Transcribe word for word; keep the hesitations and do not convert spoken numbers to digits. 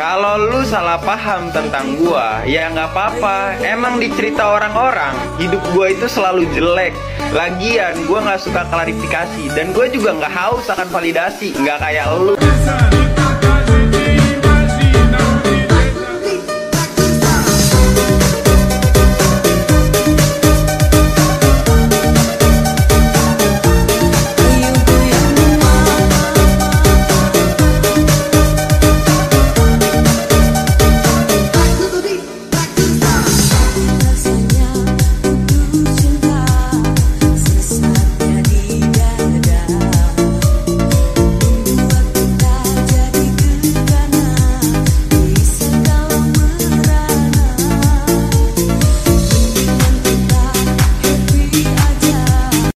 Kalau lu salah paham tentang gua, ya nggak apa-apa. Emang dicerita orang-orang, hidup gua itu selalu jelek. Lagian gua nggak suka klarifikasi dan gua juga nggak haus akan validasi, nggak kayak lu.